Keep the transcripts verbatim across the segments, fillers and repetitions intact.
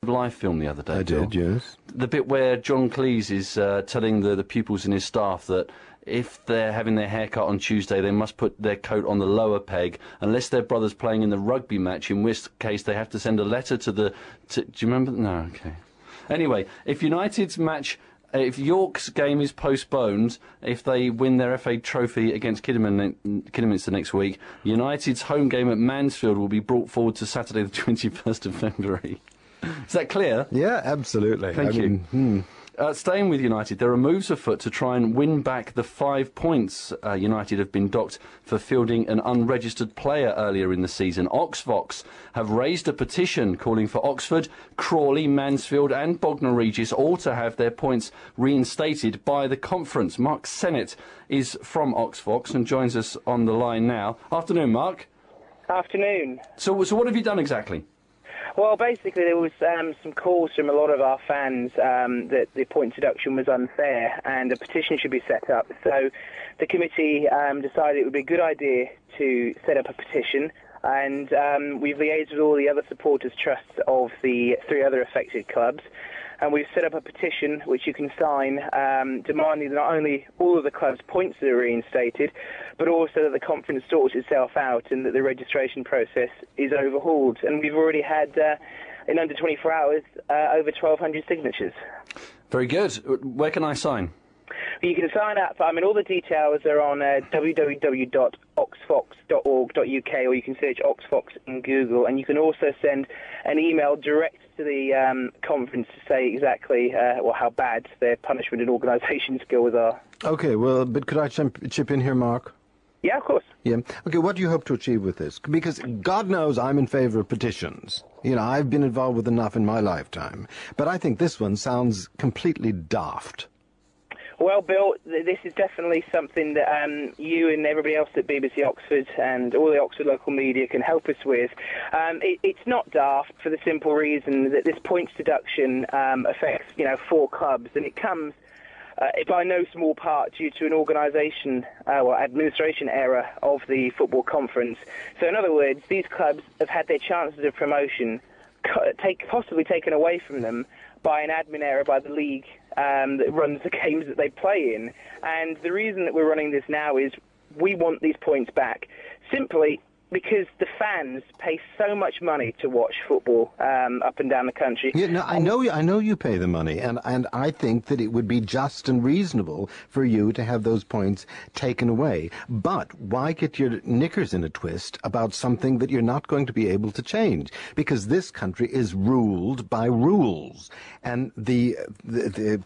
of Life film the other day? I Bill? did, yes. The bit where John Cleese is uh, telling the, the pupils in his staff that if they're having their hair cut on Tuesday, they must put their coat on the lower peg, unless their brother's playing in the rugby match, in which case they have to send a letter to the... To, do you remember? No, okay. Anyway, if United's match... If York's game is postponed, if they win their F A Trophy against Kiddermin, Kidderminster next week, United's home game at Mansfield will be brought forward to Saturday the twenty-first of February. Is that clear? Yeah, absolutely. Thank I you. mean, hmm. Uh, staying with United, there are moves afoot to try and win back the five points uh, United have been docked for fielding an unregistered player earlier in the season. Oxfox have raised a petition calling for Oxford, Crawley, Mansfield and Bognor Regis all to have their points reinstated by the conference. Mark Sennett is from Oxfox and joins us on the line now. Afternoon, Mark. Afternoon. So, so what have you done exactly? Well, basically, there was um, some calls from a lot of our fans um, that the point deduction was unfair and a petition should be set up. So the committee um, decided it would be a good idea to set up a petition, and um, we've liaised with all the other supporters' trusts of the three other affected clubs, and we've set up a petition which you can sign um, demanding not only all of the club's points are reinstated, but also that the conference sorts itself out and that the registration process is overhauled. And we've already had, uh, in under twenty-four hours, uh, over twelve hundred signatures. Very good. Where can I sign? You can sign up. I mean, all the details are on uh, w w w dot oxfox dot org dot u k, or you can search Oxfox in Google, and you can also send an email direct to the um, conference to say exactly uh, well, how bad their punishment and organisation skills are. Okay, well, but could I chip, chip in here, Mark? Yeah, of course. Yeah. Okay, what do you hope to achieve with this? Because God knows I'm in favour of petitions. You know, I've been involved with enough in my lifetime. But I think this one sounds completely daft. Well, Bill, th- this is definitely something that um, you and everybody else at B B C Oxford and all the Oxford local media can help us with. Um, it, it's not daft for the simple reason that this points deduction um, affects, you know, four clubs, and it comes uh, by no small part due to an organisation uh, or administration error of the football conference. So, in other words, these clubs have had their chances of promotion co- take, possibly taken away from them by an admin error by the league um, that runs the games that they play in. And the reason that we're running this now is we want these points back simply because the fans pay so much money to watch football um, up and down the country. Yeah, no, I know, I know you pay the money, and, and I think that it would be just and reasonable for you to have those points taken away. But why get your knickers in a twist about something that you're not going to be able to change? Because this country is ruled by rules, and the the. the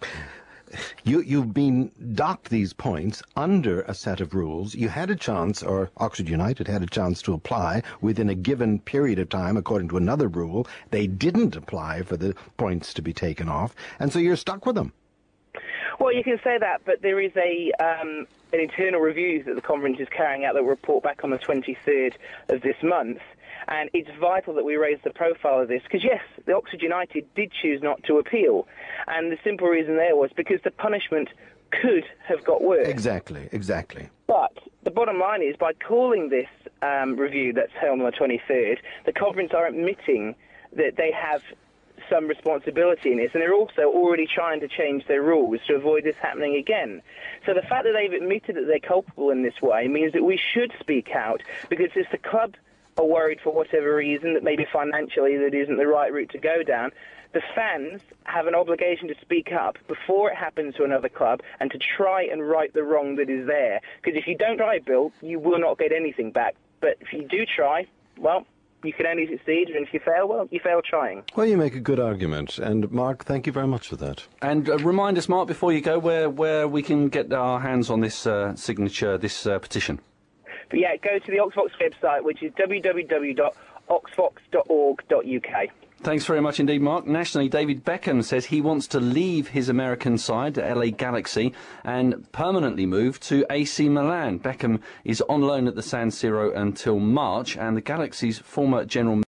You, you've been docked these points under a set of rules. You had a chance, or Oxford United had a chance to apply within a given period of time according to another rule. They didn't apply for the points to be taken off, and so you're stuck with them. Well, you can say that, but there is a um, an internal review that the conference is carrying out that will report back on the twenty-third of this month. And it's vital that we raise the profile of this, because, yes, the Oxford United did choose not to appeal. And the simple reason there was because the punishment could have got worse. Exactly, exactly. But the bottom line is, by calling this um, review that's held on the twenty-third, the conference are admitting that they have some responsibility in this, and they're also already trying to change their rules to avoid this happening again. So the fact that they've admitted that they're culpable in this way means that we should speak out, because if the club are worried for whatever reason, that maybe financially that isn't the right route to go down, the fans have an obligation to speak up before it happens to another club and to try and right the wrong that is there. Because if you don't try, Bill, you will not get anything back. But if you do try, well, you can only succeed, and if you fail, well, you fail trying. Well, you make a good argument, and Mark, thank you very much for that. And uh, remind us, Mark, before you go, where, where we can get our hands on this uh, signature, this uh, petition. But yeah, go to the Oxfox website, which is w w w dot oxfox dot org dot u k. Thanks very much indeed, Mark. Nationally, David Beckham says he wants to leave his American side, L A Galaxy, and permanently move to A C Milan. Beckham is on loan at the San Siro until March, and the Galaxy's former general